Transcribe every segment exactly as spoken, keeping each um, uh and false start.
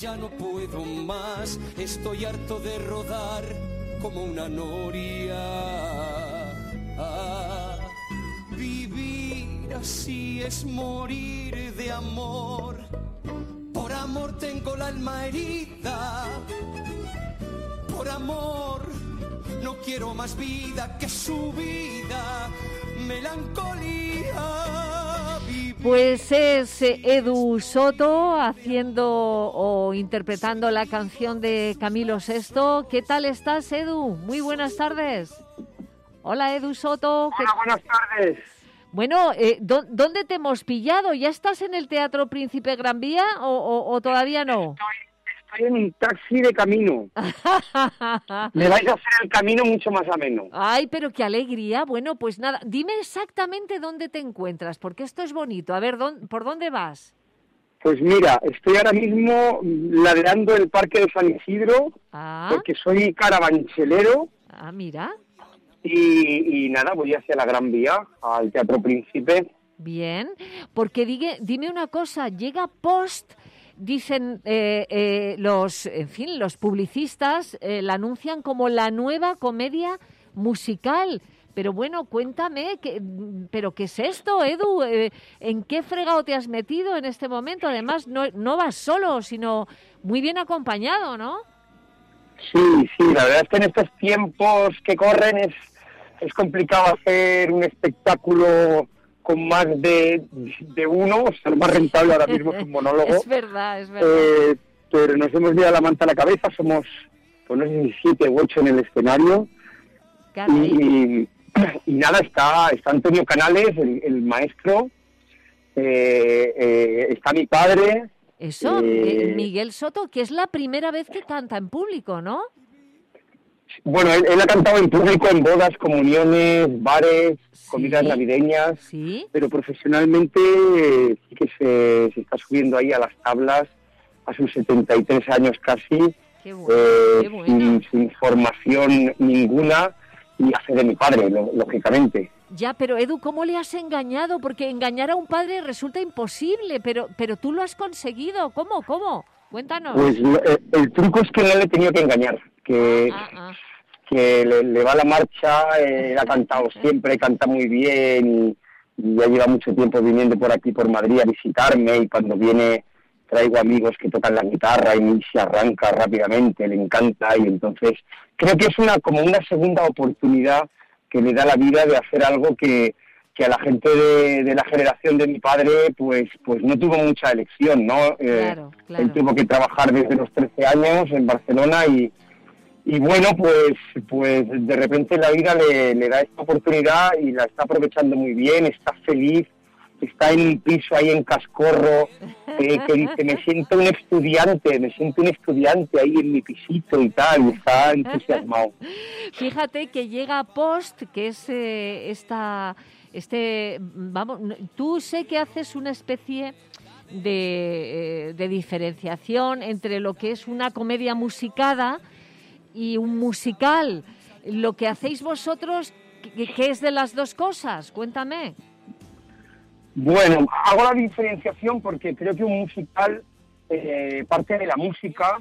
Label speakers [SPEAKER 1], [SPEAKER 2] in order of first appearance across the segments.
[SPEAKER 1] Ya no puedo más, estoy harto de rodar como una noria. Ah, vivir así es morir de amor. Por amor tengo la alma herida. Por amor no quiero más vida que su vida. Melancolía.
[SPEAKER 2] Pues es Edu Soto haciendo o interpretando la canción de Camilo sexto. ¿Qué tal estás, Edu? Muy buenas tardes. Hola, Edu Soto.
[SPEAKER 3] Hola, buenas tardes.
[SPEAKER 2] Bueno, eh, ¿dónde te hemos pillado? ¿Ya estás en el Teatro Príncipe Gran Vía o, o, o todavía no?
[SPEAKER 3] Estoy, estoy en un taxi de camino. Me vais a hacer el camino mucho más ameno.
[SPEAKER 2] Ay, pero qué alegría. Bueno, pues nada, dime exactamente dónde te encuentras, porque esto es bonito. A ver, ¿dónde, ¿por dónde vas?
[SPEAKER 3] Pues mira, estoy ahora mismo ladeando el Parque de San Isidro,
[SPEAKER 2] ah.
[SPEAKER 3] porque soy carabanchelero.
[SPEAKER 2] Ah, mira.
[SPEAKER 3] Y, y nada, voy hacia la Gran Vía, al Teatro Príncipe.
[SPEAKER 2] Bien, porque digue, dime una cosa, llega Post, dicen eh, eh, los, en fin, los publicistas eh, la anuncian como la nueva comedia musical. Pero bueno, cuéntame, ¿qué, ¿pero qué es esto, Edu? Eh, ¿En qué fregado te has metido en este momento? Además, no, no vas solo, sino muy bien acompañado, ¿no?
[SPEAKER 3] Sí, sí, la verdad es que en estos tiempos que corren es, es complicado hacer un espectáculo con más de, de uno, o sea, lo más rentable ahora mismo es un monólogo.
[SPEAKER 2] Es verdad, es verdad.
[SPEAKER 3] Eh, pero nos hemos liado la manta a la cabeza, somos, pues no sé si siete u ocho en el escenario. Y, y nada, está, está Antonio Canales, el, el maestro, eh, eh, está mi padre.
[SPEAKER 2] Eso, eh, Miguel Soto, que es la primera vez que canta en público, ¿no?
[SPEAKER 3] Bueno, él, él ha cantado en público en bodas, comuniones, bares,
[SPEAKER 2] sí,
[SPEAKER 3] comidas navideñas,
[SPEAKER 2] sí,
[SPEAKER 3] pero profesionalmente eh, sí que se, se está subiendo ahí a las tablas a sus setenta y tres años casi,
[SPEAKER 2] qué bueno,
[SPEAKER 3] eh,
[SPEAKER 2] qué bueno.
[SPEAKER 3] sin, sin formación ninguna, y hace de mi padre, lo, lógicamente.
[SPEAKER 2] Ya, pero Edu, ¿cómo le has engañado? Porque engañar a un padre resulta imposible, pero pero tú lo has conseguido. ¿Cómo? ¿Cómo? Cuéntanos.
[SPEAKER 3] Pues el, el truco es que no le he tenido que engañar, que,
[SPEAKER 2] ah, ah.
[SPEAKER 3] que le, le va la marcha, eh, ha cantado siempre, canta muy bien y, y ya lleva mucho tiempo viniendo por aquí, por Madrid, a visitarme, y cuando viene traigo amigos que tocan la guitarra y se arranca rápidamente, le encanta, y entonces creo que es una como una segunda oportunidad que le da la vida de hacer algo que, que a la gente de, de la generación de mi padre pues pues no tuvo mucha elección, ¿no? Eh,
[SPEAKER 2] claro, claro.
[SPEAKER 3] Él tuvo que trabajar desde los trece años en Barcelona y, y bueno, pues pues de repente la vida le, le da esta oportunidad y la está aprovechando muy bien, está feliz, está en un piso ahí en Cascorro, eh, que dice, me siento un estudiante, me siento un estudiante ahí en mi pisito y tal, y está entusiasmado.
[SPEAKER 2] Fíjate que llega Post, que es eh, esta, este, vamos, tú sé que haces una especie de, eh, de diferenciación entre lo que es una comedia musicada y un musical. Lo que hacéis vosotros, ¿qué, qué es de las dos cosas? Cuéntame.
[SPEAKER 3] Bueno, hago la diferenciación porque creo que un musical eh, parte de la música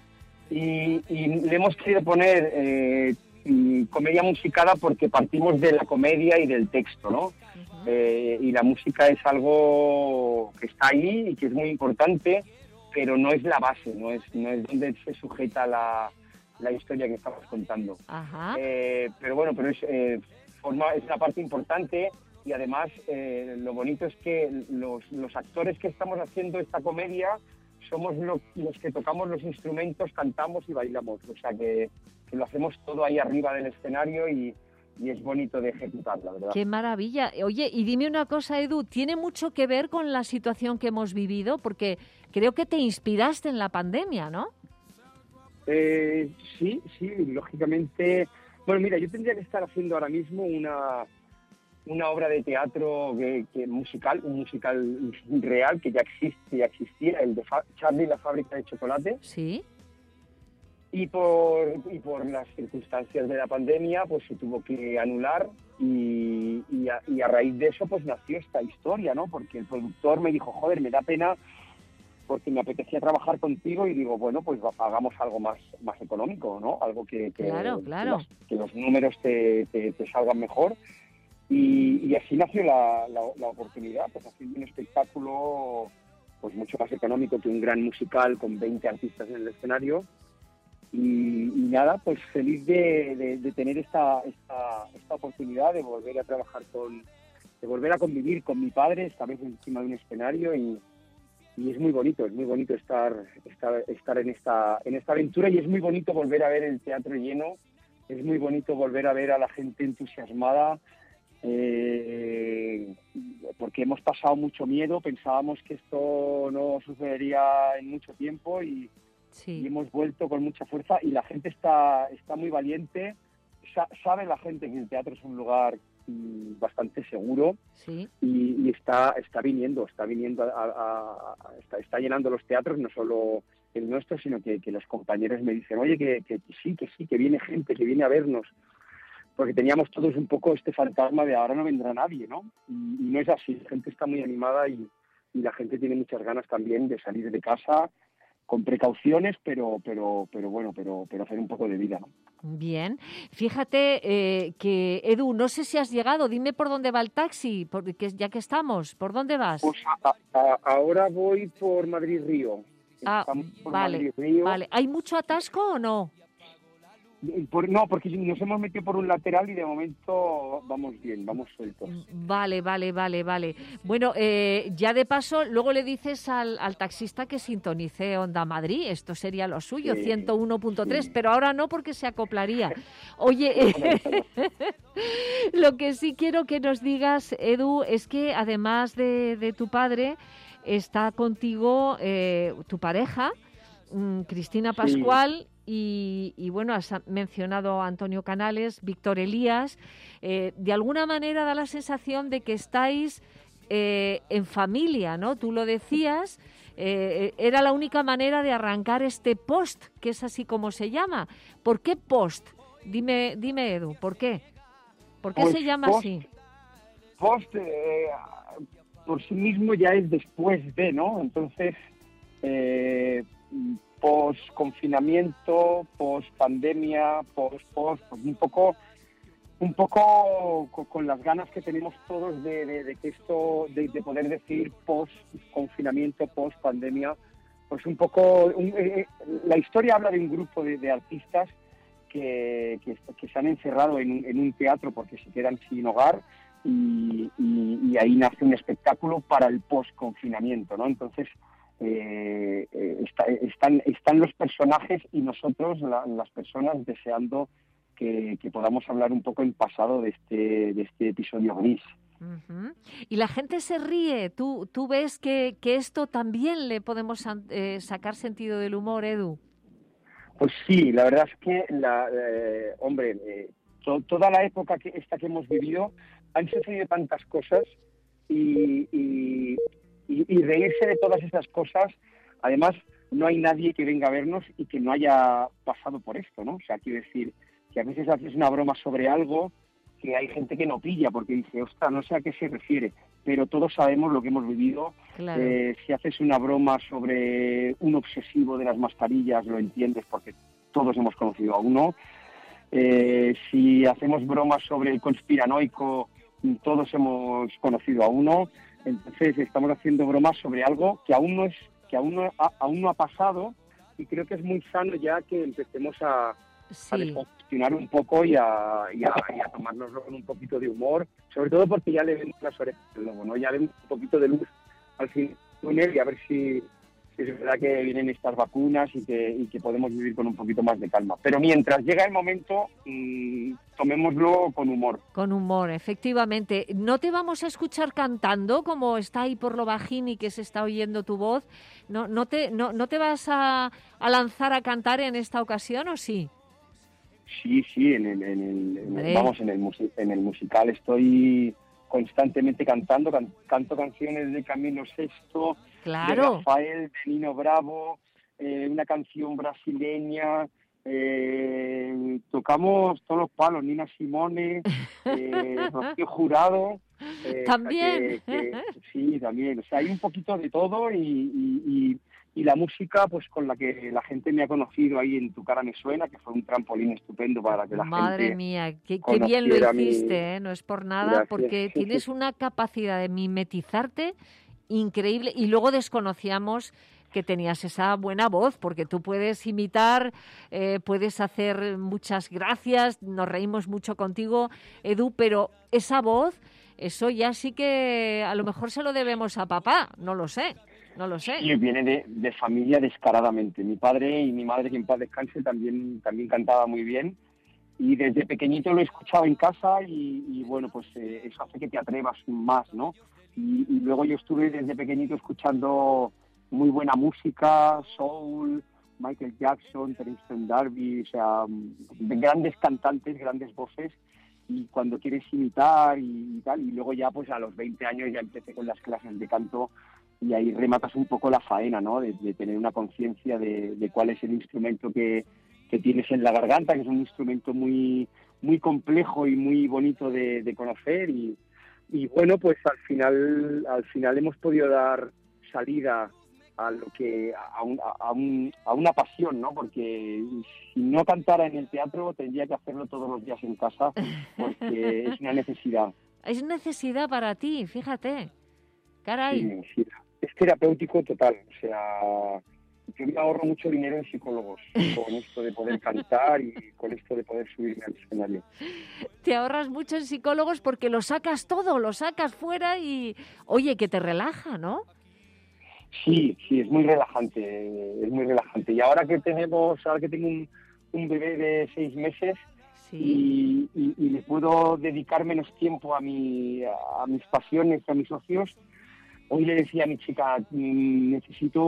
[SPEAKER 3] y, y le hemos querido poner eh, comedia musicada porque partimos de la comedia y del texto, ¿no? Uh-huh. Eh, y la música es algo que está ahí y que es muy importante, pero no es la base, no es, no es donde se sujeta la, la historia que estamos contando.
[SPEAKER 2] Uh-huh.
[SPEAKER 3] Eh, pero bueno, pero es, eh, forma, es una parte importante. Y además eh, lo bonito es que los, los actores que estamos haciendo esta comedia somos lo, los que tocamos los instrumentos, cantamos y bailamos. O sea que, que lo hacemos todo ahí arriba del escenario y, y es bonito de ejecutar, la verdad.
[SPEAKER 2] ¡Qué maravilla! Oye, y dime una cosa, Edu, ¿tiene mucho que ver con la situación que hemos vivido? Porque creo que te inspiraste en la pandemia, ¿no?
[SPEAKER 3] Eh, sí, sí, lógicamente. Bueno, mira, yo tendría que estar haciendo ahora mismo una... una obra de teatro que, que musical, un musical real que ya existe, ya existía, el de Fa- Charlie y la fábrica de chocolate.
[SPEAKER 2] Sí.
[SPEAKER 3] Y por, y por las circunstancias de la pandemia, pues se tuvo que anular y, y, a, y a raíz de eso, pues nació esta historia, ¿no? Porque el productor me dijo, joder, me da pena porque me apetecía trabajar contigo y digo, bueno, pues hagamos algo más más económico, ¿no? Algo que, que,
[SPEAKER 2] claro, claro.
[SPEAKER 3] que, los, que los números te, te, te salgan mejor. Y, y así nació la, la, la oportunidad, pues haciendo un espectáculo pues mucho más económico que un gran musical con veinte artistas en el escenario. Y, y nada, pues feliz de, de, de tener esta, esta, esta oportunidad de volver a trabajar con, de volver a convivir con mi padre, esta vez encima de un escenario, y, y es muy bonito, es muy bonito estar, estar, estar en esta, en esta aventura, y es muy bonito volver a ver el teatro lleno, es muy bonito volver a ver a la gente entusiasmada. Eh, porque hemos pasado mucho miedo, pensábamos que esto no sucedería en mucho tiempo y, sí. y hemos vuelto con mucha fuerza, y la gente está, está muy valiente, Sa- sabe la gente que el teatro es un lugar mm, bastante seguro, sí. y, y está, está viniendo, está viniendo, a, a, a, está, está llenando los teatros, no solo el nuestro, sino que, que los compañeros me dicen, oye, que, que, que sí, que sí, que viene gente, que viene a vernos. Porque teníamos todos un poco este fantasma de ahora no vendrá nadie, ¿no? Y, y no es así, la gente está muy animada y, y la gente tiene muchas ganas también de salir de casa con precauciones, pero pero pero bueno, pero pero hacer un poco de vida, ¿no?
[SPEAKER 2] Bien. Fíjate eh, que, Edu, no sé si has llegado, dime por dónde va el taxi, porque ya que estamos, ¿por dónde vas?
[SPEAKER 3] Pues a, a, ahora voy por Madrid-Río.
[SPEAKER 2] Ah, por vale, Madrid-Río. Vale. ¿Hay mucho atasco o no?
[SPEAKER 3] Por, no, porque nos hemos metido por un lateral y de momento vamos bien, vamos sueltos.
[SPEAKER 2] Vale, vale, vale, vale. Bueno, eh, ya de paso, luego le dices al, al taxista que sintonice Onda Madrid, esto sería lo suyo, sí, ciento uno punto tres, sí. Pero ahora no porque se acoplaría. Oye, eh, lo que sí quiero que nos digas, Edu, es que además de, de tu padre, está contigo eh, tu pareja, mmm, Cristina Pascual, sí. Y, y bueno, has mencionado a Antonio Canales, Víctor Elías. Eh, de alguna manera da la sensación de que estáis eh, en familia, ¿no? Tú lo decías, eh, era la única manera de arrancar este post, que es así como se llama. ¿Por qué post? Dime, dime Edu, ¿por qué? ¿Por qué pues se llama
[SPEAKER 3] post,
[SPEAKER 2] así?
[SPEAKER 3] Post, eh, por sí mismo ya es después de, ¿no? Entonces, eh, post-confinamiento, post-pandemia, post-post, pues un poco un poco con, con las ganas que tenemos todos de, de, de que esto, de, de poder decir post-confinamiento, post-pandemia, pues un poco, un, eh, la historia habla de un grupo de, de artistas que, que, que se han encerrado en un, en un teatro porque se quedan sin hogar y, y, y ahí nace un espectáculo para el post-confinamiento, ¿no? Entonces, Eh, eh, está, están, están los personajes y nosotros, la, las personas, deseando que, que podamos hablar un poco en pasado de este, de este episodio gris.
[SPEAKER 2] Uh-huh. Y la gente se ríe. ¿Tú, tú ves que, que esto también le podemos eh, sacar sentido del humor, Edu?
[SPEAKER 3] Pues sí, la verdad es que, la, eh, hombre, eh, to, toda la época que esta que hemos vivido han sucedido tantas cosas y... y Y, y reírse de todas esas cosas. Además, no hay nadie que venga a vernos y que no haya pasado por esto, ¿no? O sea, quiero decir que a veces haces una broma sobre algo que hay gente que no pilla porque dice, ostras, no sé a qué se refiere, pero todos sabemos lo que hemos vivido. Claro. Eh, si haces una broma sobre un obsesivo de las mascarillas, lo entiendes porque todos hemos conocido a uno. Eh, si hacemos bromas sobre el conspiranoico, todos hemos conocido a uno. Entonces estamos haciendo bromas sobre algo que aún no es que aún no ha, aún no ha pasado, y creo que es muy sano ya que empecemos a, sí. a descongestionar un poco y a, y, a, y a tomárnoslo con un poquito de humor, sobre todo porque ya le vemos las orejas del lobo, ¿no? Ya vemos un poquito de luz al fin del túnel y a ver si, si es verdad que vienen estas vacunas y que, y que podemos vivir con un poquito más de calma. Pero mientras llega el momento, mmm, tomémoslo con humor.
[SPEAKER 2] Con humor, efectivamente. ¿No te vamos a escuchar cantando como está ahí por lo bajín y que se está oyendo tu voz? ¿No, no, te, no, no te vas a, a lanzar a cantar en esta ocasión o sí?
[SPEAKER 3] Sí, sí, en el, en el, en el vamos, en el, musi- en el musical estoy constantemente cantando, can- canto canciones de Camilo Sesto,
[SPEAKER 2] claro.
[SPEAKER 3] de Rafael, de Nino Bravo, eh, una canción brasileña, eh, tocamos todos los palos, Nina Simone, eh, Rocío Jurado.
[SPEAKER 2] Eh, ¿También?
[SPEAKER 3] Que, que, sí, también. O sea, hay un poquito de todo y, y, y, y la música, pues con la que la gente me ha conocido ahí en Tu cara me suena, que fue un trampolín estupendo para que la
[SPEAKER 2] Madre
[SPEAKER 3] gente
[SPEAKER 2] mía, qué, qué bien lo
[SPEAKER 3] conociera
[SPEAKER 2] hiciste,
[SPEAKER 3] mi...
[SPEAKER 2] ¿eh? No es por nada,
[SPEAKER 3] Gracias.
[SPEAKER 2] porque tienes una capacidad de mimetizarte increíble y luego desconocíamos que tenías esa buena voz, porque tú puedes imitar, eh, puedes hacer muchas gracias, nos reímos mucho contigo, Edu, pero esa voz, eso ya sí que a lo mejor se lo debemos a papá, no lo sé, no lo sé.
[SPEAKER 3] Sí, viene de, de familia descaradamente. Mi padre y mi madre, que en paz descanse, también, también cantaba muy bien. Y desde pequeñito lo he escuchado en casa y, y bueno, pues eh, eso hace que te atrevas más, ¿no? Y, y luego yo estuve desde pequeñito escuchando muy buena música, soul, Michael Jackson, Terence D'Arby, o sea, de grandes cantantes, grandes voces, y cuando quieres imitar y, y tal, y luego ya pues a los veinte años ya empecé con las clases de canto y ahí rematas un poco la faena, ¿no? De, de tener una conciencia de, de cuál es el instrumento que, que tienes en la garganta, que es un instrumento muy, muy complejo y muy bonito de, de conocer, y, y bueno, pues al final, al final hemos podido dar salida a lo que a, un, a, un, a una pasión, ¿no? Porque si no cantara en el teatro tendría que hacerlo todos los días en casa, porque es una necesidad.
[SPEAKER 2] Es necesidad para ti, fíjate. Caray.
[SPEAKER 3] Sí, sí. Es terapéutico total, o sea, yo me ahorro mucho dinero en psicólogos con esto de poder cantar y con esto de poder subirme al escenario.
[SPEAKER 2] Te ahorras mucho en psicólogos porque lo sacas todo, lo sacas fuera y, oye, que te relaja, ¿no?
[SPEAKER 3] Sí, sí, es muy relajante, es muy relajante. Y ahora que tenemos, ahora que tengo un, un bebé de seis meses,
[SPEAKER 2] sí,
[SPEAKER 3] y, y, y le puedo dedicar menos tiempo a mi, a mis pasiones, a mis ocios, hoy le decía a mi chica, necesito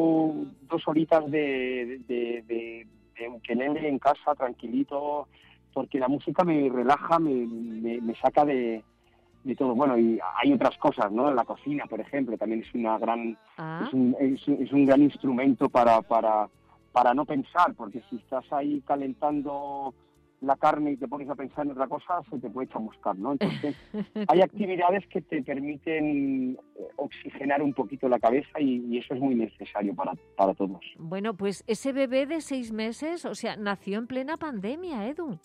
[SPEAKER 3] dos horitas de, de, de, de ukelele en casa, tranquilito, porque la música me relaja, me, me, me saca de... de todo. Bueno, y hay otras cosas, ¿no? La cocina, por ejemplo, también es una gran
[SPEAKER 2] ah.
[SPEAKER 3] es, un, es, es un gran instrumento para, para, para no pensar, porque si estás ahí calentando la carne y te pones a pensar en otra cosa, se te puede chamuscar, ¿no? Entonces, hay actividades que te permiten oxigenar un poquito la cabeza y, y eso es muy necesario para, para todos.
[SPEAKER 2] Bueno, pues ese bebé de seis meses, o sea, nació en plena pandemia, Edu.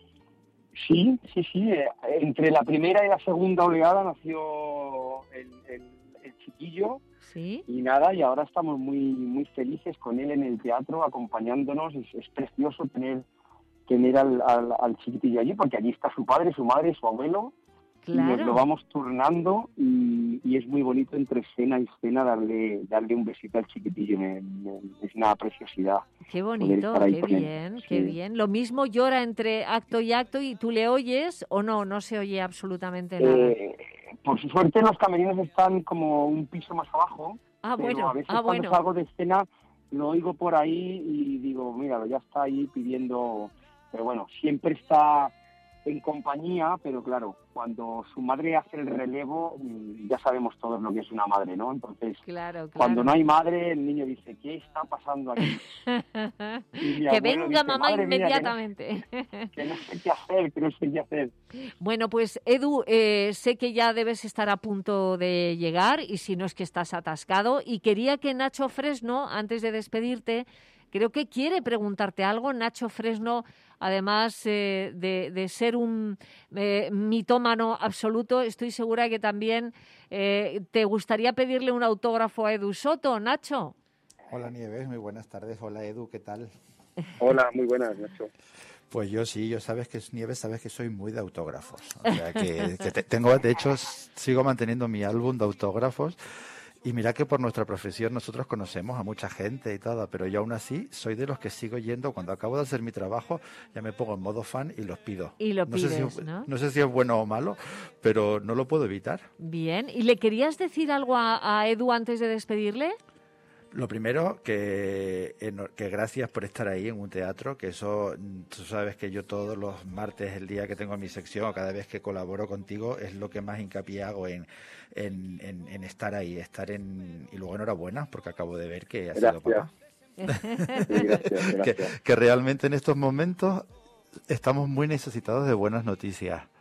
[SPEAKER 3] Sí, sí, sí. Entre la primera y la segunda oleada nació el, el, el chiquillo.
[SPEAKER 2] Sí.
[SPEAKER 3] Y nada, y ahora estamos muy muy felices con él en el teatro, acompañándonos. Es, es precioso tener tener al, al, al chiquitillo allí, porque allí está su padre, su madre, su abuelo.
[SPEAKER 2] Claro.
[SPEAKER 3] Y nos lo vamos turnando y, y es muy bonito entre escena y escena darle darle un besito al chiquitillo. Me, me, es una preciosidad.
[SPEAKER 2] Qué bonito, qué bien, sí. Qué bien. Lo mismo llora entre acto y acto y tú le oyes o no, no se oye absolutamente nada.
[SPEAKER 3] Eh, por su suerte los camerinos están como un piso más abajo,
[SPEAKER 2] ah,
[SPEAKER 3] pero
[SPEAKER 2] bueno,
[SPEAKER 3] a veces
[SPEAKER 2] ah,
[SPEAKER 3] cuando
[SPEAKER 2] bueno.
[SPEAKER 3] salgo de escena lo oigo por ahí y digo, mira, ya está ahí pidiendo, pero bueno, siempre está en compañía, pero claro, cuando su madre hace el relevo, ya sabemos todos lo que es una madre, ¿no? Entonces,
[SPEAKER 2] claro, claro.
[SPEAKER 3] cuando no hay madre, el niño dice, ¿qué está pasando aquí?
[SPEAKER 2] Que venga dice, mamá inmediatamente.
[SPEAKER 3] Mía, que, no, que no sé qué hacer, que no sé qué hacer.
[SPEAKER 2] Bueno, pues Edu, eh, sé que ya debes estar a punto de llegar y si no es que estás atascado y quería que Nacho Fresno, antes de despedirte, creo que quiere preguntarte algo. Nacho Fresno, además eh, de, de ser un eh, mitómano absoluto, estoy segura que también eh, te gustaría pedirle un autógrafo a Edu Soto, Nacho.
[SPEAKER 4] Hola Nieves, muy buenas tardes. Hola Edu, ¿qué tal?
[SPEAKER 3] Hola, muy buenas, Nacho.
[SPEAKER 4] Pues yo sí, yo sabes que Nieves, sabes que soy muy de autógrafos. O sea, que, que te, tengo, de hecho, sigo manteniendo mi álbum de autógrafos. Y mira que por nuestra profesión nosotros conocemos a mucha gente y todo, pero yo aún así soy de los que sigo yendo. Cuando acabo de hacer mi trabajo, ya me pongo en modo fan y los pido.
[SPEAKER 2] Y lo
[SPEAKER 4] no
[SPEAKER 2] pides,
[SPEAKER 4] sé si,
[SPEAKER 2] ¿no?
[SPEAKER 4] No sé si es bueno o malo, pero no lo puedo evitar.
[SPEAKER 2] Bien. ¿Y le querías decir algo a, a Edu antes de despedirle?
[SPEAKER 4] Lo primero, que, que gracias por estar ahí en un teatro, que eso, tú sabes que yo todos los martes, el día que tengo mi sección, o cada vez que colaboro contigo, es lo que más hincapié hago en, en, en, en estar ahí, estar en... Y luego enhorabuena, porque acabo de ver que has sido papá.
[SPEAKER 3] Sí, gracias, gracias.
[SPEAKER 4] Que, que realmente en estos momentos estamos muy necesitados de buenas noticias.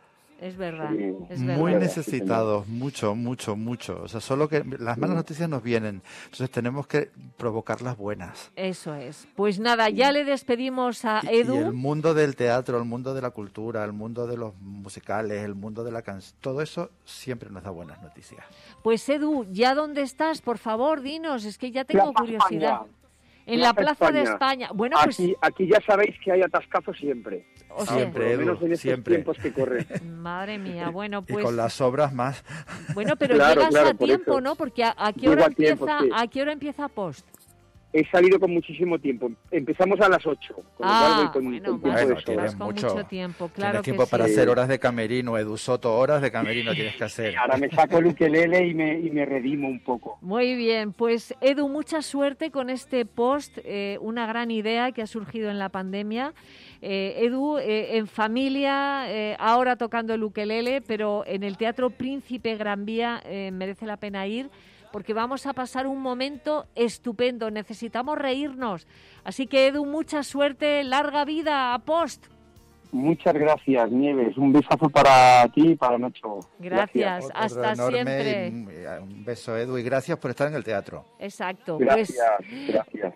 [SPEAKER 2] Es verdad,
[SPEAKER 3] Sí.
[SPEAKER 2] es
[SPEAKER 4] Muy
[SPEAKER 2] verdad.
[SPEAKER 4] necesitados, mucho, mucho, mucho. O sea, solo que las malas noticias nos vienen, entonces tenemos que provocar las buenas.
[SPEAKER 2] Eso es. Pues nada, ya le despedimos a
[SPEAKER 4] Y, y el
[SPEAKER 2] Edu.
[SPEAKER 4] mundo del teatro, el mundo de la cultura, el mundo de los musicales, el mundo de la canción, todo eso siempre nos da buenas noticias.
[SPEAKER 2] Pues Edu, ¿ya dónde estás? Por favor, dinos, es que ya tengo
[SPEAKER 3] Plaza
[SPEAKER 2] curiosidad.
[SPEAKER 3] España.
[SPEAKER 2] En la
[SPEAKER 3] Plaza
[SPEAKER 2] Plaza de
[SPEAKER 3] España.
[SPEAKER 2] España. Bueno, pues,
[SPEAKER 3] Aquí, aquí ya sabéis que hay atascazos siempre.
[SPEAKER 2] o sea,
[SPEAKER 4] Siempre,
[SPEAKER 3] Por lo
[SPEAKER 4] Edu,
[SPEAKER 3] menos en estos
[SPEAKER 4] siempre.
[SPEAKER 3] tiempos que corren.
[SPEAKER 2] madre mía, bueno,
[SPEAKER 4] Y
[SPEAKER 2] pues,
[SPEAKER 4] con las obras más.
[SPEAKER 2] bueno, pero
[SPEAKER 3] Claro,
[SPEAKER 2] llegas
[SPEAKER 3] claro,
[SPEAKER 2] a
[SPEAKER 3] por
[SPEAKER 2] tiempo,
[SPEAKER 3] eso.
[SPEAKER 2] ¿no? Porque a, a qué
[SPEAKER 3] Llego
[SPEAKER 2] hora
[SPEAKER 3] a tiempo,
[SPEAKER 2] empieza,
[SPEAKER 3] sí.
[SPEAKER 2] a qué hora empieza Post.
[SPEAKER 3] He salido con muchísimo tiempo. Empezamos a las ocho. Con lo cual
[SPEAKER 2] Ah,
[SPEAKER 3] voy con,
[SPEAKER 2] bueno,
[SPEAKER 3] con tiempo
[SPEAKER 2] vas,
[SPEAKER 4] Bueno,
[SPEAKER 3] de
[SPEAKER 2] vas
[SPEAKER 3] sobra.
[SPEAKER 4] tienes
[SPEAKER 2] con
[SPEAKER 4] mucho,
[SPEAKER 2] mucho tiempo, claro
[SPEAKER 4] tienes
[SPEAKER 2] que
[SPEAKER 4] tiempo
[SPEAKER 2] sí.
[SPEAKER 4] para hacer horas de camerino, Edu Soto, horas de camerino tienes que hacer.
[SPEAKER 3] Ahora me saco el ukelele y me, y me redimo un poco.
[SPEAKER 2] Muy bien, pues Edu, mucha suerte con este post, eh, una gran idea que ha surgido en la pandemia. Eh, Edu, eh, en familia, eh, ahora tocando el ukelele, pero en el Teatro Príncipe Gran Vía eh, merece la pena ir porque vamos a pasar un momento estupendo, necesitamos reírnos. Así que Edu, mucha suerte, larga vida a Post.
[SPEAKER 3] Muchas gracias, Nieves. Un besazo para ti y para Nacho.
[SPEAKER 2] Gracias,
[SPEAKER 4] Otro
[SPEAKER 2] hasta
[SPEAKER 4] enorme
[SPEAKER 2] siempre.
[SPEAKER 4] y, mm, un beso, Edu, y gracias por estar en el teatro.
[SPEAKER 2] Exacto,
[SPEAKER 3] Gracias,
[SPEAKER 2] pues
[SPEAKER 3] gracias.